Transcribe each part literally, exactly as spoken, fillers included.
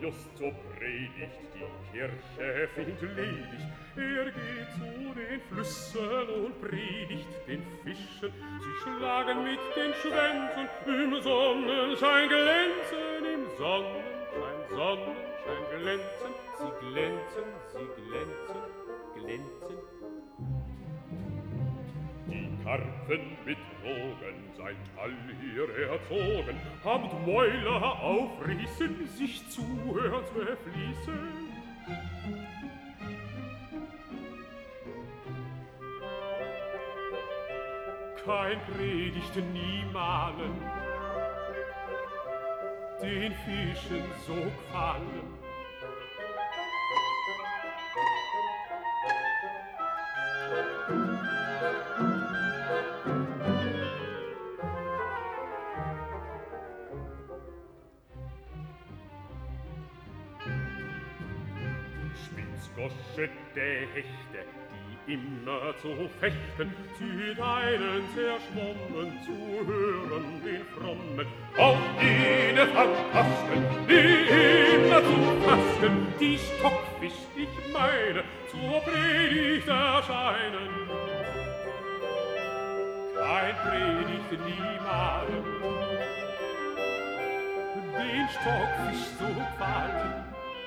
just zur Predigt, die Kirche findet ledig. Er geht zu den Flüssen und predigt den Fischen. Sie schlagen mit den Schwänzen, im Sonnenschein glänzen, im Sonnenschein, Sonnenschein glänzen. Sie glänzen, sie glänzen, glänzen. Die Karpfen mit Drogen seit all hier erzogen, haben Mäuler aufrissen, sich zuhören zu erfließen. Kein Predigt nie malen, den Fischen so gefallen. Spitzgosche der Hechte, die immer zu fechten, zieht einen zerschwommen zu hören den Frommen. Auch jene Phantasten, die immer zu fasten, die Stockfisch, ich meine, zur Predigt erscheinen. Kein Predigt niemalen, den Stockfisch so gefallen.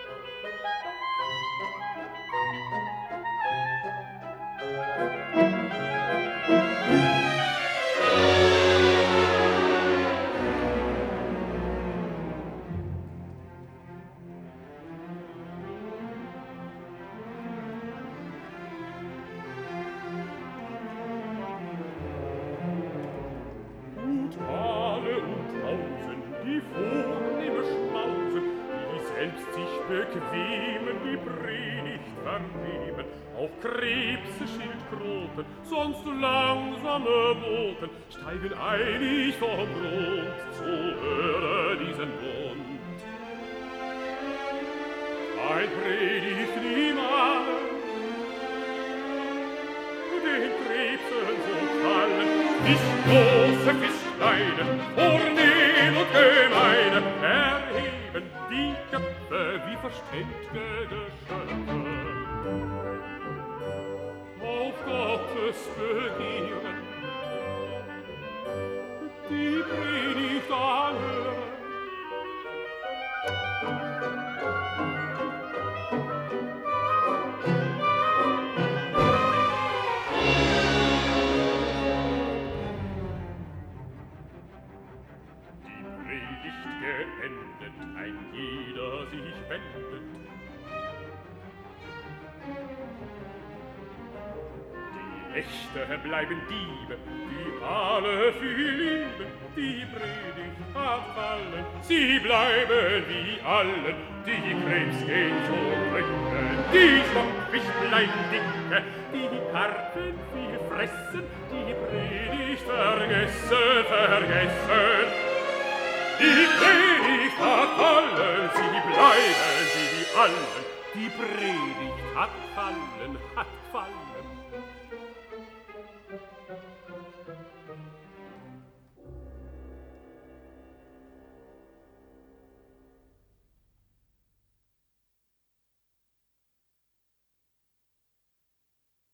Bequemen die Predigt vernehmen, auch Krebse, Schildkröten, sonst langsame Boten, steigen eilig vom Grund zu hören diesen Bund. Ein Predigt niemals, den Krebsen so fallen, nicht große, nicht kleine, vornehm und gemeine, erheben die Köpfe wie verständ'ge Geschöpfe. Auf Gottes Begehren, die Predigt anhören. Geendet, ein jeder sich wendet. Die Nächte bleiben Diebe, die alle viel lieben, die Predigt hat fallen, sie bleiben wie allen, die Krebs gehen zurück, die Stockfisch bleiben dicke, die die Karpfen viel fressen, die Predigt vergessen, vergessen. Die Predigt hat fallen, sie bleiben wie die allen. Die Predigt hat fallen, hat fallen.